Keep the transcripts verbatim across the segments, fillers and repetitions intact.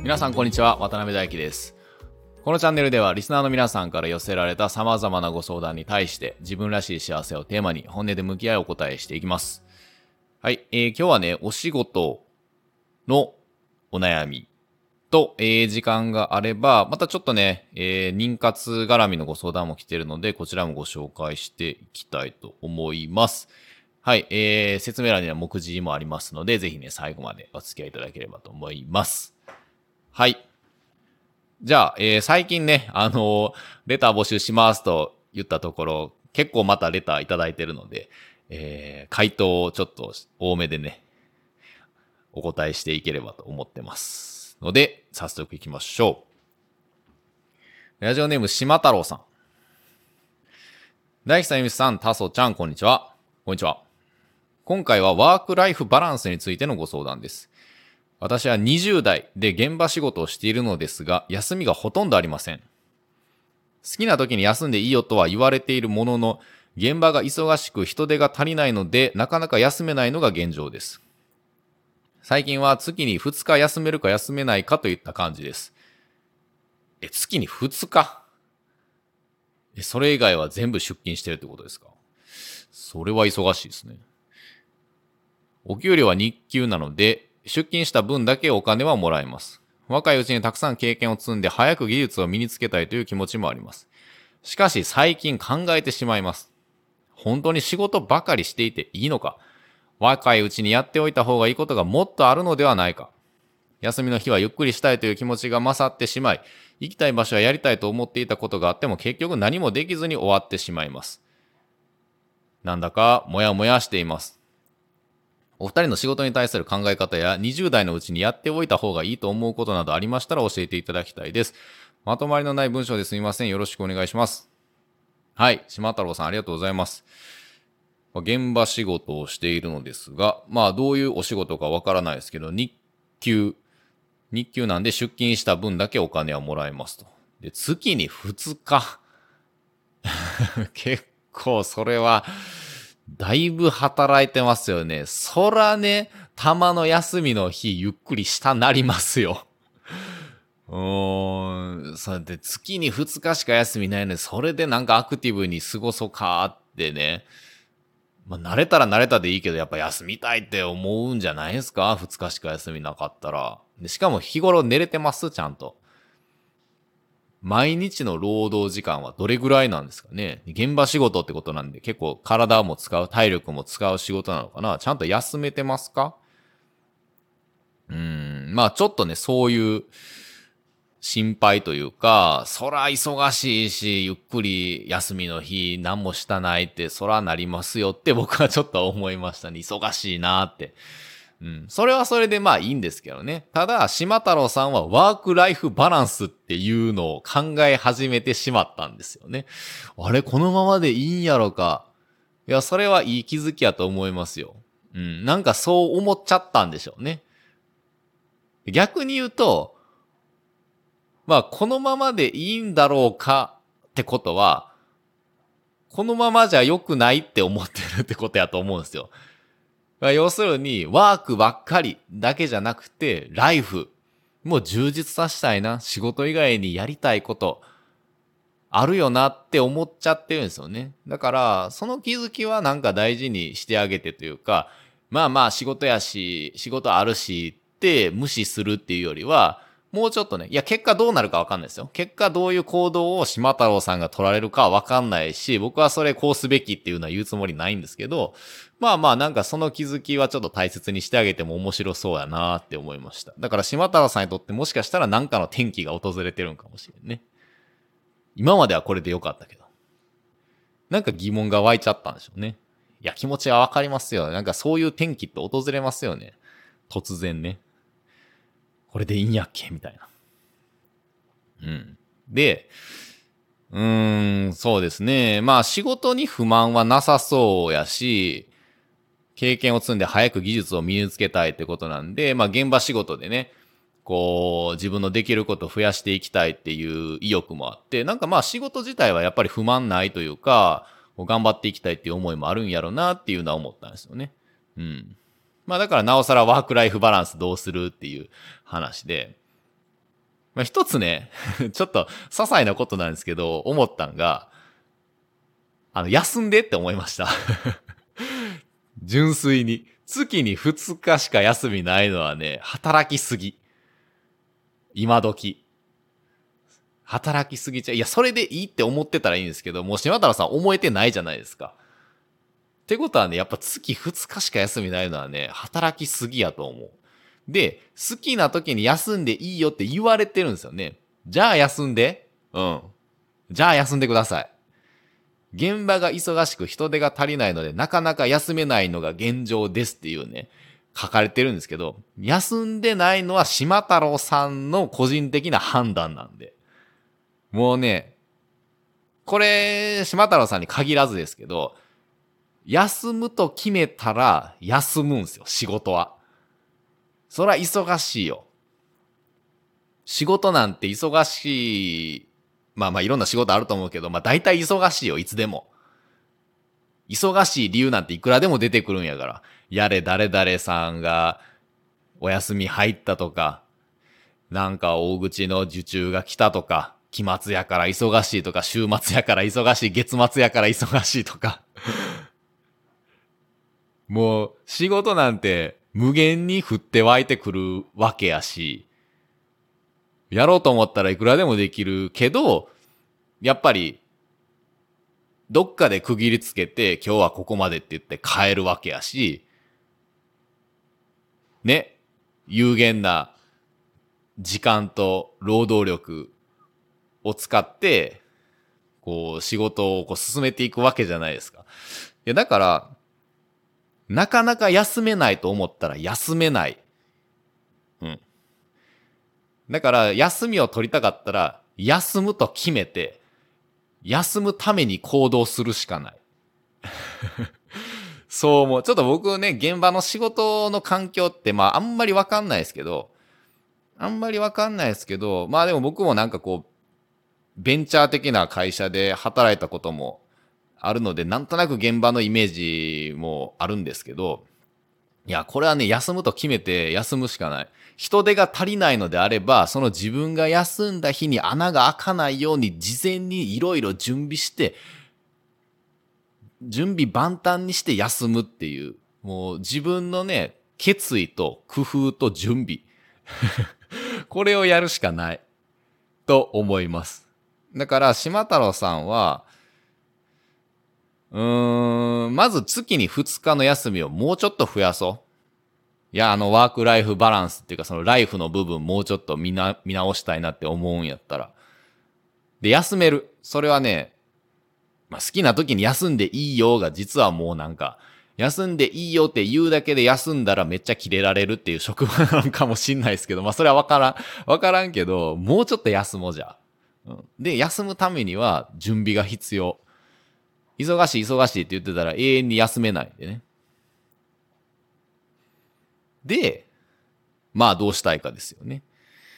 皆さんこんにちは、渡辺大輝です。このチャンネルではリスナーの皆さんから寄せられた様々なご相談に対して自分らしい幸せをテーマに本音で向き合いお答えしていきます。はい、えー、今日はね、お仕事のお悩みと、えー、時間があれば、またちょっとね、えー、妊活絡みのご相談も来ているので、こちらもご紹介していきたいと思います。はい、えー、説明欄には目次もありますので、ぜひね、最後までお付き合いいただければと思います。はい。じゃあ、えー、最近ね、あのー、レター募集しますと言ったところ、結構またレターいただいているので、えー、回答をちょっと多めでね、お答えしていければと思ってます。ので、早速行きましょう。ラジオネーム、島太郎さん。大樹さん、ゆみさん、たそちゃん、こんにちは。こんにちは。今回はワークライフバランスについてのご相談です。私はにじゅう代で現場仕事をしているのですが、休みがほとんどありません。好きな時に休んでいいよとは言われているものの、現場が忙しく人手が足りないので、なかなか休めないのが現状です。最近は月にふつか休めるか休めないかといった感じです。え、月にふつか？え、それ以外は全部出勤してるってことですか？それは忙しいですね。お給料は日給なので、出勤した分だけお金はもらえます。若いうちにたくさん経験を積んで早く技術を身につけたいという気持ちもあります。しかし最近考えてしまいます。本当に仕事ばかりしていていいのか？若いうちにやっておいた方がいいことがもっとあるのではないか？休みの日はゆっくりしたいという気持ちが勝ってしまい、行きたい場所はやりたいと思っていたことがあっても結局何もできずに終わってしまいます。なんだかもやもやしています。お二人の仕事に対する考え方やにじゅう代のうちにやっておいた方がいいと思うことなどありましたら教えていただきたいです。まとまりのない文章ですみません。よろしくお願いします。はい。島太郎さんありがとうございます。現場仕事をしているのですが、まあどういうお仕事かわからないですけど、日給、日給なんで出勤した分だけお金はもらえますと。で、月にふつか。結構それは、だいぶ働いてますよね。そらね、たまの休みの日ゆっくりしたなりますよ。うーん、それで月にふつかしか休みないので、それでなんかアクティブに過ごそうかってね。まあ慣れたら慣れたでいいけど、やっぱ休みたいって思うんじゃないですか？ ふつ 日しか休みなかったら。でしかも日頃寝れてますちゃんと。毎日の労働時間はどれぐらいなんですかね？現場仕事ってことなんで結構体も使う、体力も使う仕事なのかな？ちゃんと休めてますか？うーん、まあちょっとね、そういう心配というか、そら忙しいし、ゆっくり休みの日何もしたないって、そらなりますよって僕はちょっと思いましたね。忙しいなって。うん。それはそれでまあいいんですけどね。ただ、島太郎さんはワークライフバランスっていうのを考え始めてしまったんですよね。あれ、このままでいいんやろか。いや、それはいい気づきやと思いますよ。うん。なんかそう思っちゃったんでしょうね。逆に言うと、まあ、このままでいいんだろうかってことは、このままじゃ良くないって思ってるってことやと思うんですよ。要するに、ワークばっかりだけじゃなくて、ライフも充実させたいな、仕事以外にやりたいこと、あるよなって思っちゃってるんですよね。だから、その気づきはなんか大事にしてあげてというか、まあまあ仕事やし、仕事あるしって無視するっていうよりは、もうちょっとね、いや結果どうなるかわかんないですよ。結果どういう行動を島太郎さんが取られるかはわかんないし、僕はそれこうすべきっていうのは言うつもりないんですけど、まあまあなんかその気づきはちょっと大切にしてあげても面白そうやなって思いました。だから島太郎さんにとってもしかしたら何かの転機が訪れてるんかもしれんね。今まではこれでよかったけど。なんか疑問が湧いちゃったんでしょうね。いや、気持ちはわかりますよ。なんかそういう転機って訪れますよね。突然ね。これでいいんやっけみたいな。うん。で、うーん、そうですね。まあ仕事に不満はなさそうやし、経験を積んで早く技術を身につけたいってことなんで、まあ現場仕事でね、こう、自分のできることを増やしていきたいっていう意欲もあって、なんかまあ仕事自体はやっぱり不満ないというか、頑張っていきたいっていう思いもあるんやろうなっていうのは思ったんですよね。うん。まあだからなおさらワークライフバランスどうするっていう話で、 まあ、一つね、ちょっと些細なことなんですけど、思ったんが、あの、休んでって思いました。純粋に。月にふつかしか休みないのはね、働きすぎ。今時。働きすぎちゃう。いや、それでいいって思ってたらいいんですけど、もう島太郎さん思えてないじゃないですか。ってことはね、やっぱ月ふつかしか休みないのはね、働きすぎやと思う。で、好きな時に休んでいいよって言われてるんですよね。じゃあ休んで。うん。じゃあ休んでください。現場が忙しく人手が足りないので、なかなか休めないのが現状ですっていうね、書かれてるんですけど、休んでないのは島太郎さんの個人的な判断なんで。もうね、これ、島太郎さんに限らずですけど、休むと決めたら休むんすよ、仕事は。そりゃ忙しいよ。仕事なんて忙しい。まあまあいろんな仕事あると思うけど、まあ大体忙しいよ、いつでも。忙しい理由なんていくらでも出てくるんやから。やれ誰々さんがお休み入ったとか、なんか大口の受注が来たとか、期末やから忙しいとか、週末やから忙しい、月末やから忙しいとか。もう仕事なんて無限に降って湧いてくるわけやし、やろうと思ったらいくらでもできるけど、やっぱりどっかで区切りつけて今日はここまでって言って帰るわけやし、ね、有限な時間と労働力を使って、こう仕事をこう進めていくわけじゃないですか。いやだから、なかなか休めないと思ったら休めない。うん。だから休みを取りたかったら休むと決めて、休むために行動するしかない。そう思う。ちょっと僕ね、現場の仕事の環境ってまああんまりわかんないですけど、あんまりわかんないですけど、まあでも僕もなんかこう、ベンチャー的な会社で働いたこともあるので、なんとなく現場のイメージもあるんですけど、いや、これはね、休むと決めて休むしかない。人手が足りないのであれば、その自分が休んだ日に穴が開かないように事前にいろいろ準備して、準備万端にして休むっていう、もう自分のね、決意と工夫と準備。これをやるしかないと思います。だから、島太郎さんは、うーん、まず月にふつかの休みをもうちょっと増やそう。いや、あの、ワークライフバランスっていうか、そのライフの部分もうちょっと見な、見直したいなって思うんやったら。で、休める。それはね、まあ、好きな時に休んでいいよが実はもうなんか、休んでいいよって言うだけで休んだらめっちゃキレられるっていう職場なのかもしんないですけど、まあそれはわからん、わからんけど、もうちょっと休もうじゃ。うん、で、休むためには準備が必要。忙しい忙しいって言ってたら永遠に休めないんでね。で、まあどうしたいかですよね。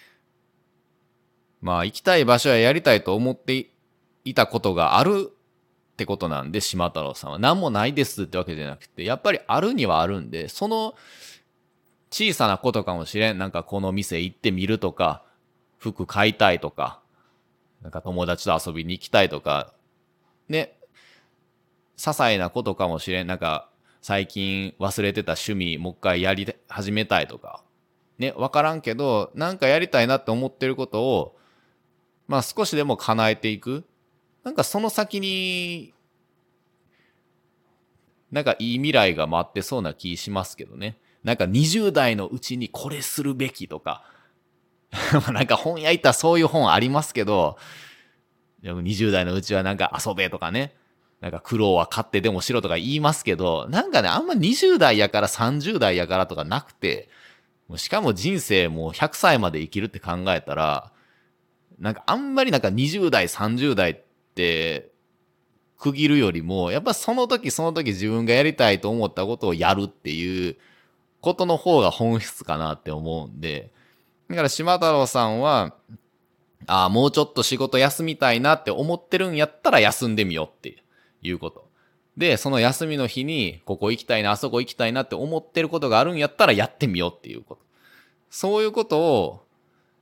まあ行きたい場所ややりたいと思っていたことがあるってことなんで、島太郎さんは何もないですってわけじゃなくて、やっぱりあるにはあるんで、その小さなことかもしれん。なんかこの店行ってみるとか、服買いたいとか、なんか友達と遊びに行きたいとか、ね、些細なことかもしれん。なんか最近忘れてた趣味もう一回やり始めたいとか、ね、わからんけど、なんかやりたいなって思ってることを、まあ少しでも叶えていく。なんかその先に、なんかいい未来が待ってそうな気しますけどね。なんかにじゅう代のうちにこれするべきとか、なんか本屋行ったらそういう本ありますけど、にじゅう代のうちはなんか遊べとかね、なんか苦労は勝ってでもしろとか言いますけど、なんかね、あんまにじゅう代やからさんじゅう代やからとかなくて、しかも人生もうひゃくさいまで生きるって考えたら、なんかあんまりなんかにじゅう代、さんじゅう代って区切るよりも、やっぱその時その時自分がやりたいと思ったことをやるっていうことの方が本質かなって思うんで、だから島太郎さんは、ああ、もうちょっと仕事休みたいなって思ってるんやったら休んでみようっていうこと。で、その休みの日に、ここ行きたいな、あそこ行きたいなって思ってることがあるんやったらやってみようっていうこと。そういうことを、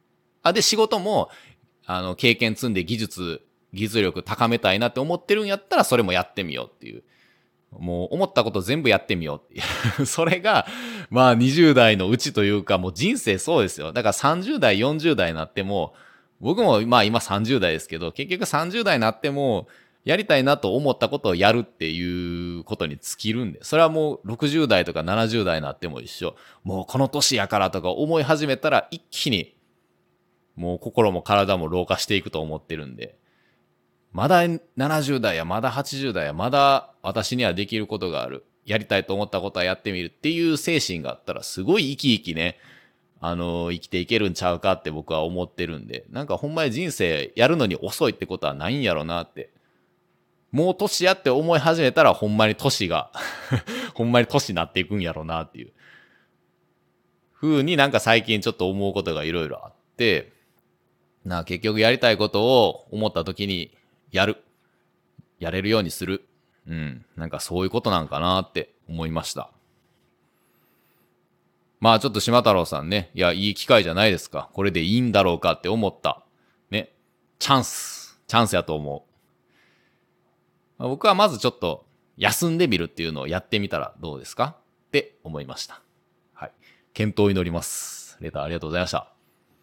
あ、で、仕事も、あの、経験積んで技術、技術力高めたいなって思ってるんやったら、それもやってみようっていう。もう思ったこと全部やってみようっていう。それが、まあにじゅう代のうちというか、もう人生そうですよ。だからさんじゅう代、よんじゅう代になっても、僕もまあ今さんじゅう代ですけど、結局さんじゅう代になっても、やりたいなと思ったことをやるっていうことに尽きるんで、それはもうろくじゅう代とかななじゅう代になっても一緒。もうこの年やからとか思い始めたら一気に、もう心も体も老化していくと思ってるんで、まだななじゅう代やまだはちじゅう代やまだ私にはできることがある。やりたいと思ったことはやってみるっていう精神があったらすごい生き生きね、あの、生きていけるんちゃうかって僕は思ってるんで、なんかほんまに人生やるのに遅いってことはないんやろなって。もう年やって思い始めたらほんまに年がほんまに年になっていくんやろなっていう風になんか最近ちょっと思うことがいろいろあって、な結局やりたいことを思った時にやる。やれるようにする。うん。なんかそういうことなんかなって思いました。まあちょっと島太郎さんね、いや、いい機会じゃないですか。これでいいんだろうかって思った。ね。チャンス。チャンスやと思う。まあ、僕はまずちょっと休んでみるっていうのをやってみたらどうですかって思いました。はい。健闘を祈ります。レターありがとうございました。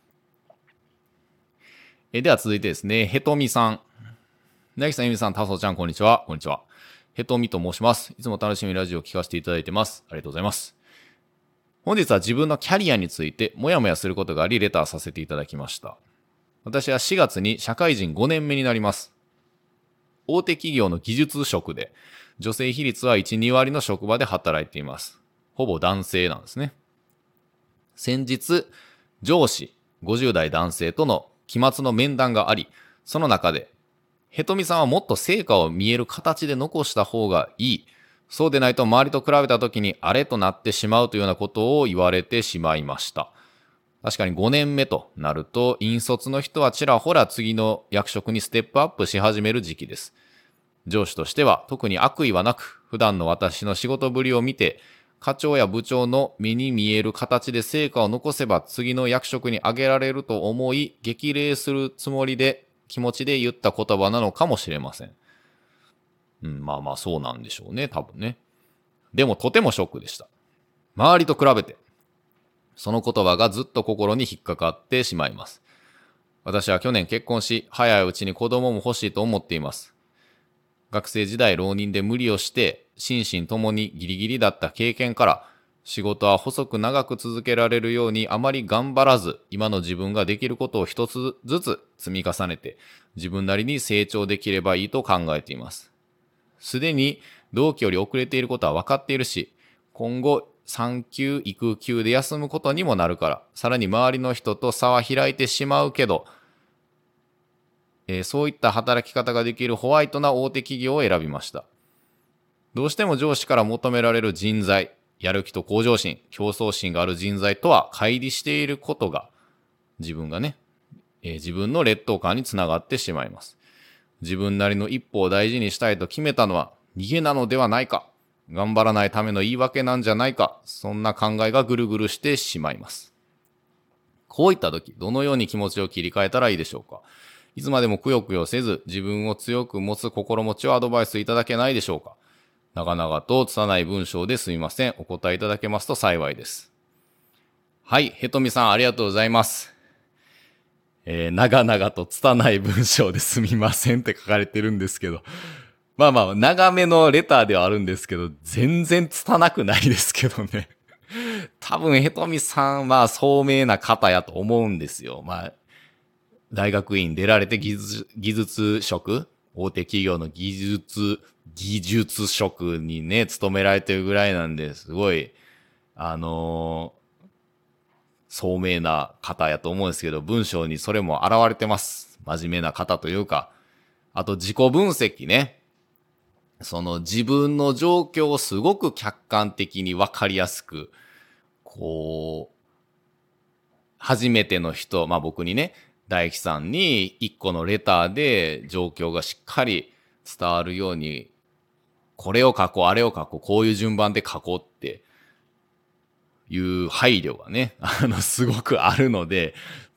えでは続いてですね、へとみさん。なぎさん、ゆみさん、たそちゃん、こんにちは。こんにちは。へとみと申します。いつも楽しみにラジオを聞かせていただいてます。ありがとうございます。本日は自分のキャリアについて、もやもやすることがあり、レターさせていただきました。私はしがつに社会人ごねんめになります。大手企業の技術職で、女性比率はいち、に割の職場で働いています。ほぼ男性なんですね。先日、上司ごじゅう代男性との期末の面談があり、その中で、へとみさんはもっと成果を見える形で残した方がいい。そうでないと周りと比べた時にあれとなってしまうというようなことを言われてしまいました。確かにごねんめとなると、引率の人はちらほら次の役職にステップアップし始める時期です。上司としては特に悪意はなく、普段の私の仕事ぶりを見て、課長や部長の目に見える形で成果を残せば次の役職に上げられると思い、激励するつもりで気持ちで言った言葉なのかもしれません。うん、まあまあそうなんでしょうね、多分ね。でもとてもショックでした。周りと比べて、その言葉がずっと心に引っかかってしまいます。私は去年結婚し、早いうちに子供も欲しいと思っています。学生時代浪人で無理をして、心身ともにギリギリだった経験から、仕事は細く長く続けられるようにあまり頑張らず、今の自分ができることを一つずつ積み重ねて、自分なりに成長できればいいと考えています。すでに同期より遅れていることは分かっているし、今後産休育休で休むことにもなるから、さらに周りの人と差は開いてしまうけど、えーそういった働き方ができるホワイトな大手企業を選びました。どうしても上司から求められる人材、やる気と向上心、競争心がある人材とは乖離していることが、自分がね、えー自分の劣等感につながってしまいます。自分なりの一歩を大事にしたいと決めたのは逃げなのではないか、頑張らないための言い訳なんじゃないか、そんな考えがぐるぐるしてしまいます。こういった時、どのように気持ちを切り替えたらいいでしょうか。いつまでもくよくよせず、自分を強く持つ心持ちをアドバイスいただけないでしょうか。長々と拙い文章ですみません。お答えいただけますと幸いです。はい、へとみさんありがとうございます。えー、長々と拙い文章ですみませんって書かれてるんですけど。まあまあ、長めのレターではあるんですけど、全然拙くないですけどね。多分、へとみさんは聡明な方やと思うんですよ。まあ、大学院出られて技術、技術職大手企業の技術、技術職にね、勤められてるぐらいなんで、すごい、あのー聡明な方やと思うんですけど、文章にそれも現れてます。真面目な方というか。あと自己分析ね。その自分の状況をすごく客観的にわかりやすく、こう、初めての人、まあ僕にね、大樹さんに一個のレターで状況がしっかり伝わるように、これを書こう、あれを書こう、こういう順番で書こうっていう配慮がね、あの、すごくあるので、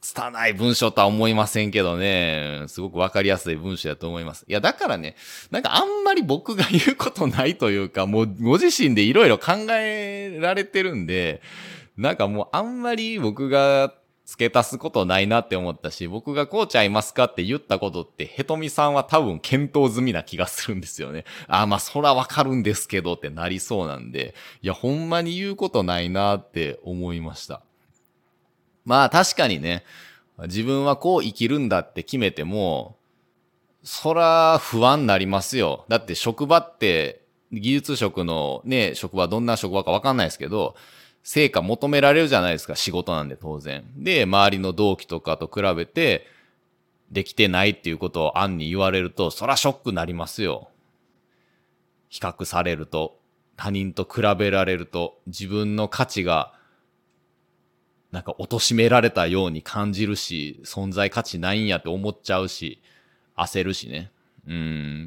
拙い文章とは思いませんけどね。すごくわかりやすい文章だと思います。いや、だからね、なんかあんまり僕が言うことないというか、もうご自身でいろいろ考えられてるんで、なんかもうあんまり僕が付け足すことないなって思ったし、僕がこうちゃいますかって言ったことって、ヘトミさんは多分検討済みな気がするんですよね。ああ、まあそらわかるんですけどってなりそうなんで、いや、ほんまに言うことないなって思いました。まあ確かにね、自分はこう生きるんだって決めても、そら不安になりますよ。だって職場って、技術職のね、職場どんな職場かわかんないですけど、成果求められるじゃないですか、仕事なんで当然。で、周りの同期とかと比べて、できてないっていうことを暗に言われると、そらショックになりますよ。比較されると、他人と比べられると、自分の価値がなんか貶められたように感じるし、存在価値ないんやって思っちゃうし、焦るしね。うん。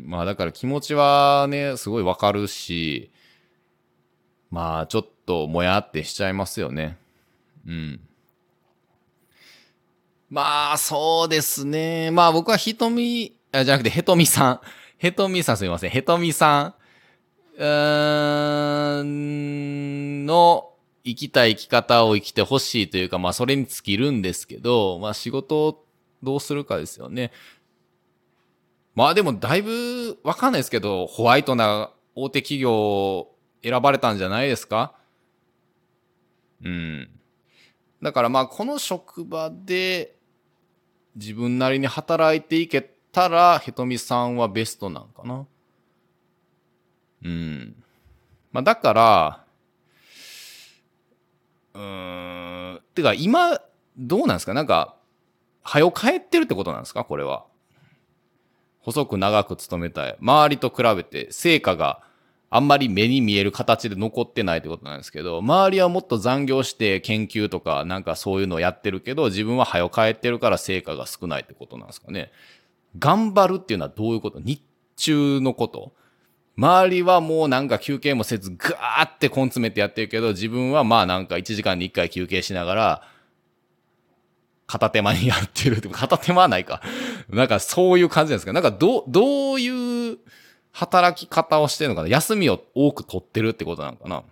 まあだから気持ちはね、すごいわかるし、まあちょっともやってしちゃいますよね。うん。まあそうですね。まあ僕はひとみ、あじゃなくてへとみさん。へとみさんすみません。へとみさん。うーんの生きた生き方を生きてほしいというか、まあそれに尽きるんですけど、まあ仕事をどうするかですよね。まあでもだいぶわかんないですけど、ホワイトな大手企業を選ばれたんじゃないですか。うん。だからまあこの職場で自分なりに働いていけたら、へとみさんはベストなんかな。うん。まあだから、うーん。てか今、どうなんですかなんか、早よ帰ってるってことなんですかこれは。細く長く勤めたい。周りと比べて成果があんまり目に見える形で残ってないってことなんですけど、周りはもっと残業して研究とかなんかそういうのをやってるけど、自分は早よ帰ってるから成果が少ないってことなんですかね。頑張るっていうのはどういうこと？日中のこと？周りはもうなんか休憩もせずガーって根詰めてやってるけど、自分はまあなんかいちじかんにいっかい休憩しながら、片手間にやってるって、片手間はないか。なんかそういう感じなんですか。なんかどう、どういう働き方をしてるのかな。休みを多く取ってるってことなのかな。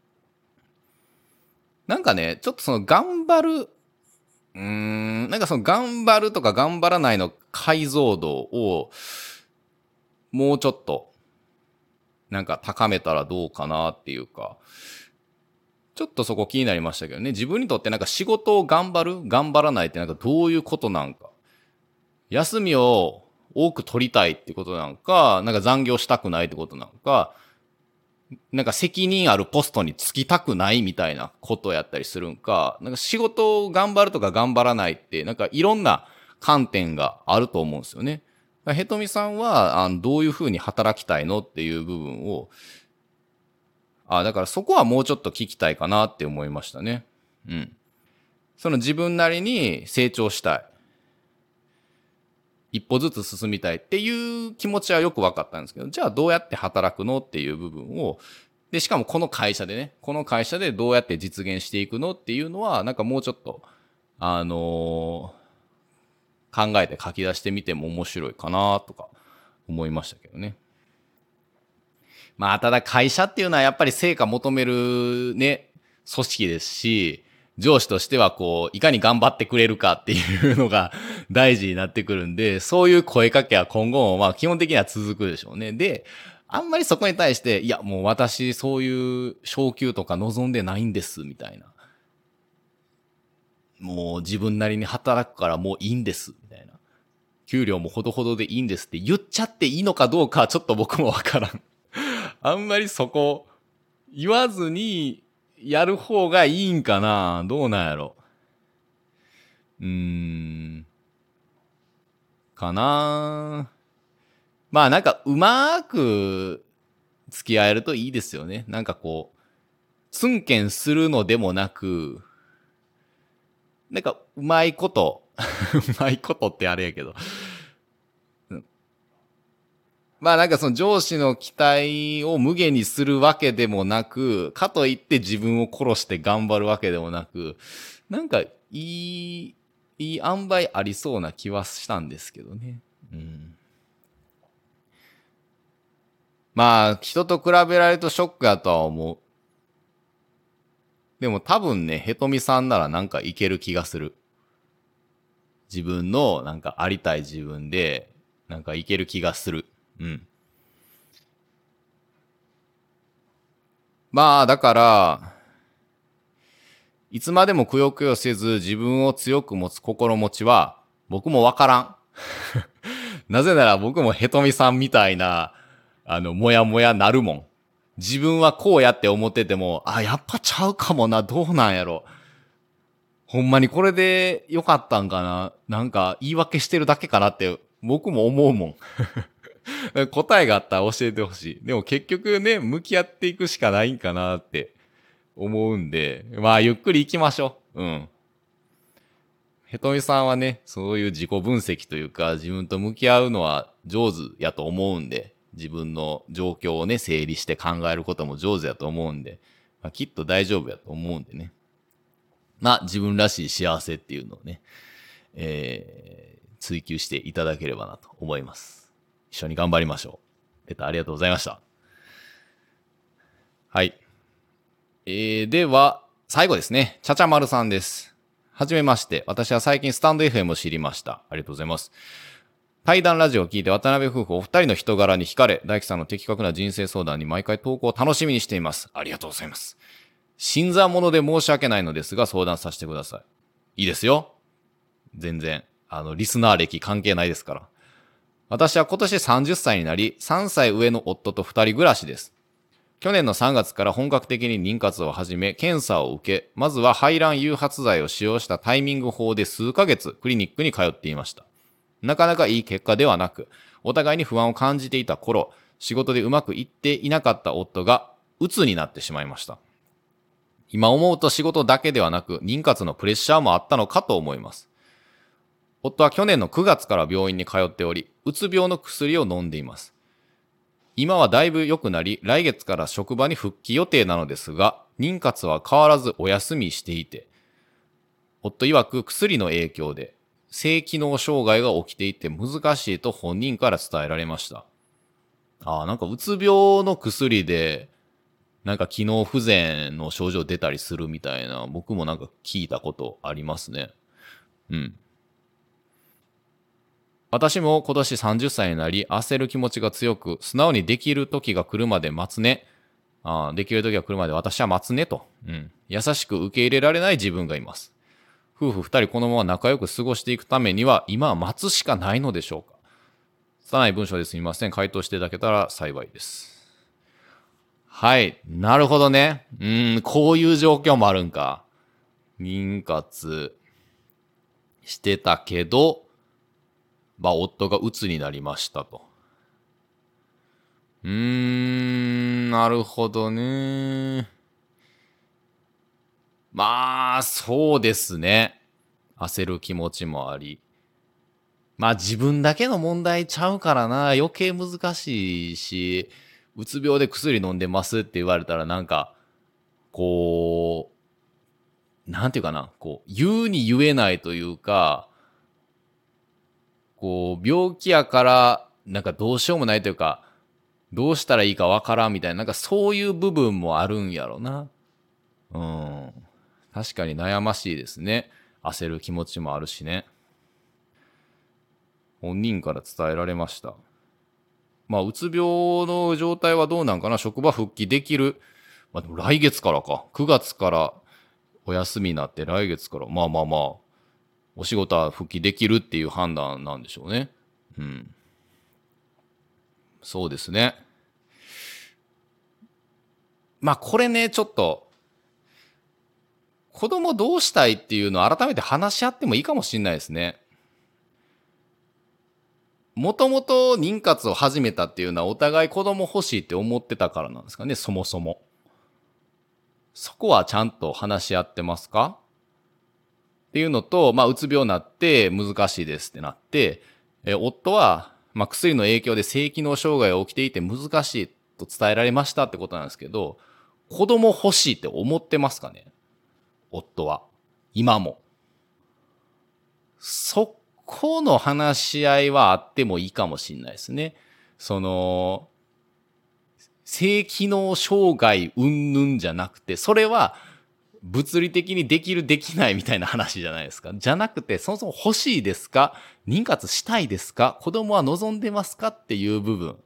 なんかね、ちょっとその頑張る、うーん、なんかその頑張るとか頑張らないの解像度をもうちょっとなんか高めたらどうかなっていうか、ちょっとそこ気になりましたけどね。自分にとってなんか仕事を頑張る頑張らないってなんかどういうことなんか。休みを多く取りたいってことなんか、なんか残業したくないってことなんか、なんか責任あるポストに就きたくないみたいなことやったりするんか、なんか仕事を頑張るとか頑張らないって、なんかいろんな観点があると思うんですよね。へとみさんは、あの、どういうふうに働きたいのっていう部分を、あ、だからそこはもうちょっと聞きたいかなって思いましたね。うん。その自分なりに成長したい。一歩ずつ進みたいっていう気持ちはよく分かったんですけど、じゃあどうやって働くのっていう部分を、で、しかもこの会社でね、この会社でどうやって実現していくのっていうのは、なんかもうちょっと、あのー考えて書き出してみても面白いかなとか思いましたけどね。まあ、ただ会社っていうのはやっぱり成果求めるね、組織ですし、上司としてはこう、いかに頑張ってくれるかっていうのが大事になってくるんで、そういう声かけは今後もまあ基本的には続くでしょうね。で、あんまりそこに対して、いやもう私そういう昇給とか望んでないんです、みたいな。もう自分なりに働くからもういいんです、みたいな。給料もほどほどでいいんですって言っちゃっていいのかどうかちょっと僕もわからん。あんまりそこ言わずにやる方がいいんかな。どうなんやろ。うーん。かな。まあなんかうまーく付き合えるといいですよね。なんかこう、ツンケンするのでもなく、なんかうまいこと、うまいことってあれやけど。まあなんかその上司の期待を無限にするわけでもなく、かといって自分を殺して頑張るわけでもなく、なんかいいいい塩梅ありそうな気はしたんですけどね。うん。まあ、人と比べられるとショックやとは思う。でも多分ね、ヘトミさんならなんかいける気がする。自分のなんかありたい自分で、なんかいける気がする。うん。まあ、だから、いつまでもくよくよせず自分を強く持つ心持ちは僕もわからん。なぜなら僕もヘトミさんみたいな、あの、もやもやなるもん。自分はこうやって思ってても、あ、やっぱちゃうかもな、どうなんやろ。ほんまにこれで良かったんかな、なんか言い訳してるだけかなって僕も思うもん。答えがあったら教えてほしい。でも結局ね、向き合っていくしかないんかなって思うんで、まあゆっくり行きましょう。うん。ヘトミさんはね、そういう自己分析というか、自分と向き合うのは上手やと思うんで、自分の状況をね、整理して考えることも上手やと思うんで、まあ、きっと大丈夫やと思うんでね。まあ、自分らしい幸せっていうのをね、えー、追求していただければなと思います。一緒に頑張りましょう。レターありがとうございました。はい。えー、では、最後ですね。ちゃちゃまるさんです。はじめまして。私は最近スタンド エフエム を知りました。ありがとうございます。対談ラジオを聞いて渡辺夫婦お二人の人柄に惹かれ、大樹さんの的確な人生相談に毎回投稿を楽しみにしています。ありがとうございます。新参者で申し訳ないのですが相談させてください。いいですよ。全然。あの、リスナー歴関係ないですから。私は今年さんじゅっさいになり、さんさい上の夫とふたり暮らしです。去年のさんがつから本格的に妊活を始め、検査を受け、まずは排卵誘発剤を使用したタイミング法で数ヶ月クリニックに通っていました。なかなかいい結果ではなく、お互いに不安を感じていた頃、仕事でうまくいっていなかった夫が、鬱になってしまいました。今思うと仕事だけではなく、妊活のプレッシャーもあったのかと思います。夫は去年のくがつから病院に通っており、うつ病の薬を飲んでいます。今はだいぶ良くなり、来月から職場に復帰予定なのですが、妊活は変わらずお休みしていて、夫曰く薬の影響で、性機能障害が起きていて難しいと本人から伝えられました。ああ、なんかうつ病の薬で、なんか機能不全の症状出たりするみたいな、僕もなんか聞いたことありますね。うん。私も今年さんじゅっさいになり、焦る気持ちが強く、素直にできる時が来るまで待つね。ああ、できる時が来るまで私は待つねと。うん。優しく受け入れられない自分がいます。夫婦二人このまま仲良く過ごしていくためには、今は待つしかないのでしょうか。拙い文章ですみません。回答していただけたら幸いです。はい。なるほどね。うーん、こういう状況もあるんか。妊活してたけど、まあ、夫が鬱になりましたと。うーん、なるほどね。まあ、そうですね。焦る気持ちもあり。まあ自分だけの問題ちゃうからな。余計難しいし、うつ病で薬飲んでますって言われたらなんか、こう、なんていうかな、こう、言うに言えないというか、こう、病気やから、なんかどうしようもないというか、どうしたらいいかわからんみたいな、なんかそういう部分もあるんやろな。うん。確かに悩ましいですね。焦る気持ちもあるしね。本人から伝えられました。まあ、うつ病の状態はどうなんかな、職場復帰できる。まあ、でも来月からか。くがつからお休みになって来月から、まあまあまあ、お仕事は復帰できるっていう判断なんでしょうね。うん。そうですね。まあ、これね、ちょっと、子供どうしたいっていうのを改めて話し合ってもいいかもしれないですね。もともと妊活を始めたっていうのはお互い子供欲しいって思ってたからなんですかね、そもそも。そこはちゃんと話し合ってますかっていうのと、まあ、うつ病になって難しいですってなって、え夫は、まあ、薬の影響で性機能障害が起きていて難しいと伝えられましたってことなんですけど、子供欲しいって思ってますかね夫は。今も。 そこの話し合いはあってもいいかもしれないですね。その、性機能障害云々じゃなくて、それは物理的にできるできないみたいな話じゃないですか。じゃなくて、そもそも欲しいですか？妊活したいですか？子供は望んでますかっていう部分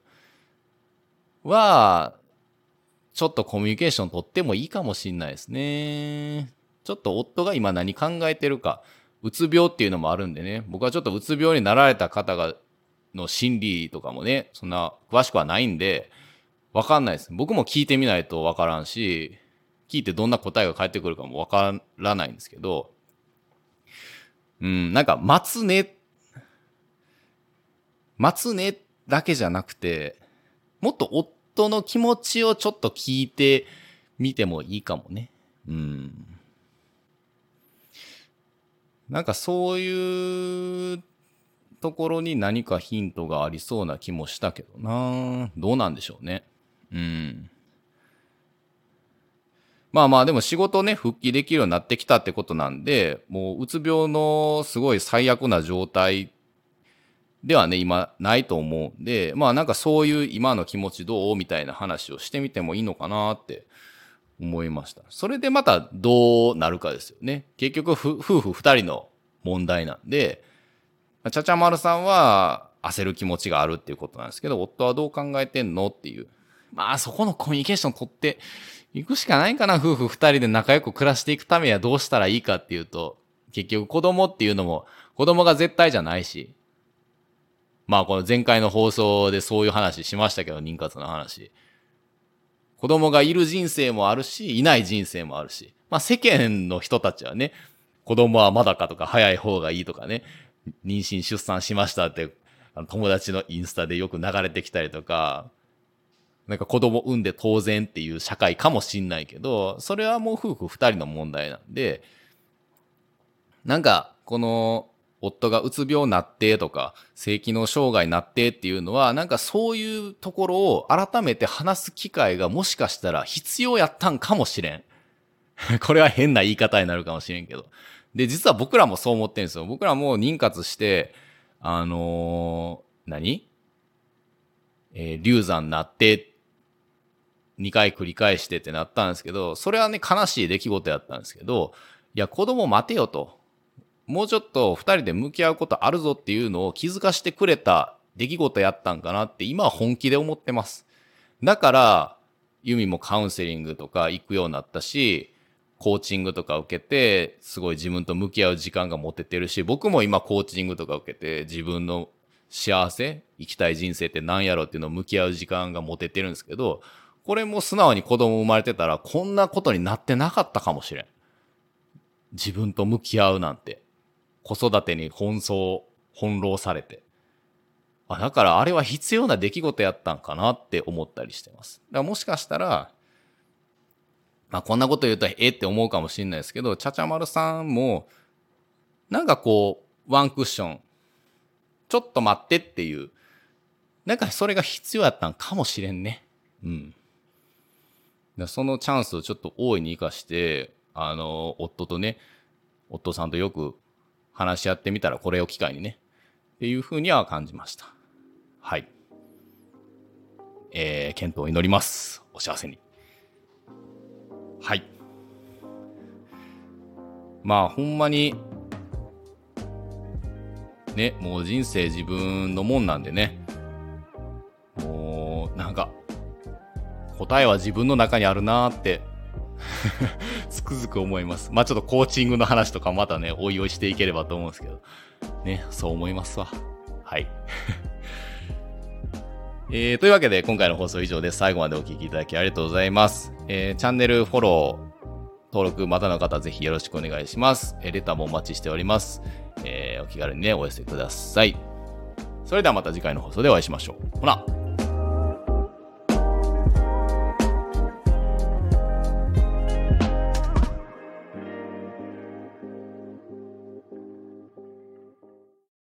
は、ちょっとコミュニケーション取ってもいいかもしれないですね。ちょっと夫が今何考えてるか、うつ病っていうのもあるんでね、僕はちょっとうつ病になられた方がの心理とかもね、そんな詳しくはないんで、わかんないです。僕も聞いてみないとわからんし、聞いてどんな答えが返ってくるかもわからないんですけど、うん、なんか待つね、待つねだけじゃなくて、もっと夫の気持ちをちょっと聞いてみてもいいかもね。うん。なんかそういうところに何かヒントがありそうな気もしたけどな。どうなんでしょうね。うん。まあまあでも仕事ね、復帰できるようになってきたってことなんで、もううつ病のすごい最悪な状態ではね、今ないと思うんで、まあなんかそういう今の気持ちどうみたいな話をしてみてもいいのかなって思いました。それでまたどうなるかですよね。結局夫婦二人の問題なんで、ちゃちゃまるさんは焦る気持ちがあるっていうことなんですけど、夫はどう考えてんのっていう。まあそこのコミュニケーション取っていくしかないかな。夫婦二人で仲良く暮らしていくためにはどうしたらいいかっていうと、結局子供っていうのも子供が絶対じゃないし、まあこの前回の放送でそういう話しましたけど、妊活の話。子供がいる人生もあるし、いない人生もあるし。まあ世間の人たちはね、子供はまだかとか早い方がいいとかね、妊娠出産しましたってあの友達のインスタでよく流れてきたりとか、なんか子供産んで当然っていう社会かもしんないけど、それはもう夫婦二人の問題なんで、なんかこの夫がうつ病になってとか、性機能障害になってっていうのは、なんかそういうところを改めて話す機会がもしかしたら必要やったんかもしれん。これは変な言い方になるかもしれんけど。で、実は僕らもそう思ってるんですよ。僕らも妊活して、あのー、何えー、流産になって、にかい繰り返してってなったんですけど、それはね、悲しい出来事やったんですけど、いや、子供待てよと。もうちょっと二人で向き合うことあるぞっていうのを気づかしてくれた出来事やったんかなって今は本気で思ってます。だから、ユミもカウンセリングとか行くようになったし、コーチングとか受けて、すごい自分と向き合う時間が持ててるし、僕も今コーチングとか受けて、自分の幸せ、生きたい人生って何やろっていうのを向き合う時間が持ててるんですけど、これも素直に子供生まれてたら、こんなことになってなかったかもしれん。自分と向き合うなんて。子育てに奔走、翻弄されて。あ、だからあれは必要な出来事やったんかなって思ったりしてます。だからもしかしたら、まあこんなこと言うとえって思うかもしれないですけど、ちゃちゃまるさんも、なんかこう、ワンクッション、ちょっと待ってっていう、なんかそれが必要やったんかもしれんね。うん。だそのチャンスをちょっと大いに活かして、あの、夫とね、夫さんとよく話し合ってみたらこれを機会にね、っていうふうには感じました。はい。えー、健闘を祈ります。お幸せに。はい。まあ、ほんまに、ね、もう人生自分のもんなんでね、もう、なんか、答えは自分の中にあるなーってつくづく思います。まあちょっとコーチングの話とかまたね、おいおいしていければと思うんですけど。ね、そう思いますわ。はい。えー、というわけで今回の放送以上です。最後までお聞きいただきありがとうございます。えー、チャンネルフォロー、登録まだの方ぜひよろしくお願いします。えー、レターもお待ちしております。えー、お気軽にね、お寄せください。それではまた次回の放送でお会いしましょう。ほな。